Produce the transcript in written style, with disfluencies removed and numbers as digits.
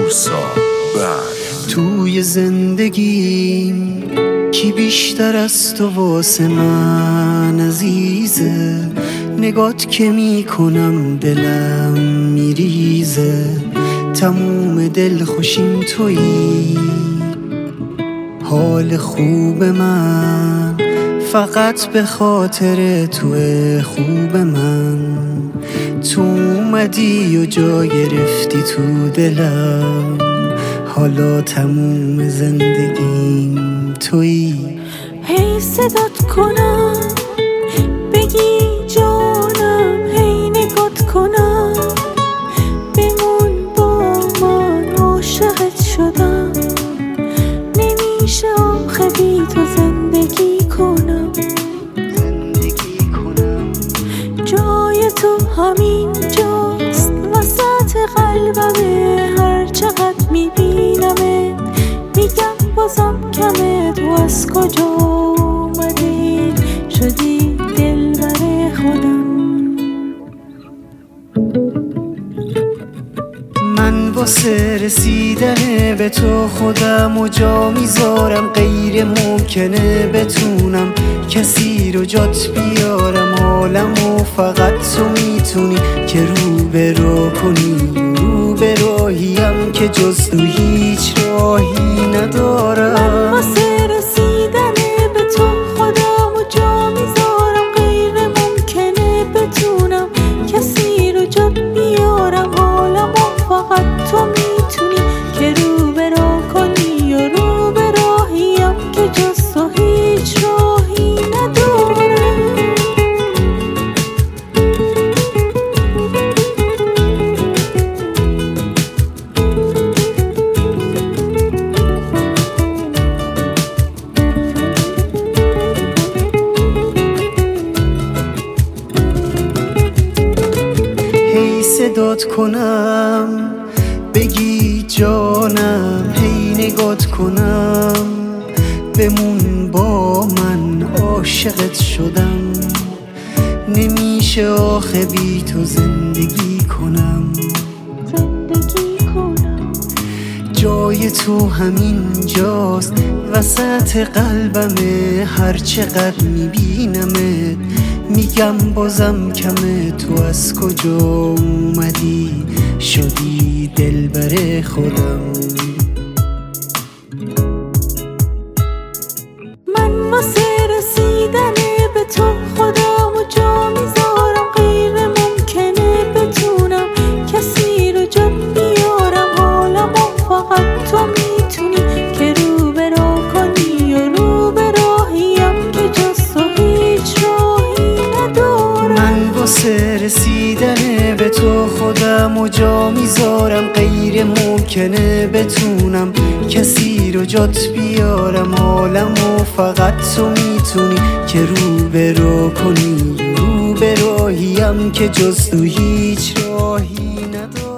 موسا بند. توی زندگیم کی بیشتر از تو واسه من عزیزه؟ نگات که میکنم دلم میریزه. تموم دل خوشیم تویی، حال خوب من فقط به خاطر توه. خوب من تو اومدی و جا گرفتی تو دلم، حالا تموم زندگیم تویی. هی صدات کنم بگی جانم، هی نگات کنم بمون با من، عاشقت شدم. نمیشه آخه بی تو زندگی کنم. جای تو همین جاست وسط قلبمه، هر چقدر میبینمه میگم بازم کمه. تو از کجا اومدی شدی دلبر خودم؟ من واسه رسیدن به تو خودم و جا میذارم، غیر ممکنه بتونم کسی رو جات بیارم. حالمو فقط تو میتونی که رو کنی، رو به راهیم که جز تو هیچ راهی ندارم. من واسه رسیدن به تو خودم و جا میذارم، غیر ممکنه بتونم کسی رو جات بیارم. حالمو فقط تو میتونی که رو کنی، و رو به راهیم که جز تو هیچ راهی ندارم. هی صدات کنم بگی جانم، هی نگات کنم بمون با من، عاشقت شدم. نمیشه آخه بی تو زندگی کنم. جای تو همین جاست وسط قلبمه، هر چقدر میبینمت میگم بازم کمه. تو از کجا اومدی شدی دلبر خودم؟ من واسه رسیدن به تو خودم و جا میذارم، غیر ممکنه بتونم کسی رو جا بیارم. حالمو فقط تو میتونی که رو کنی، و رو به راهیم که جز تو هیچ راهی ندارم. من واسه رسیدن به تو خودم و جا میذارم، غیر ممکنه بتونم کسی رو جات بیارم. حالمو فقط تو میتونی که رو کنی، رو به راهیم که جز تو هیچ راهی ندارم.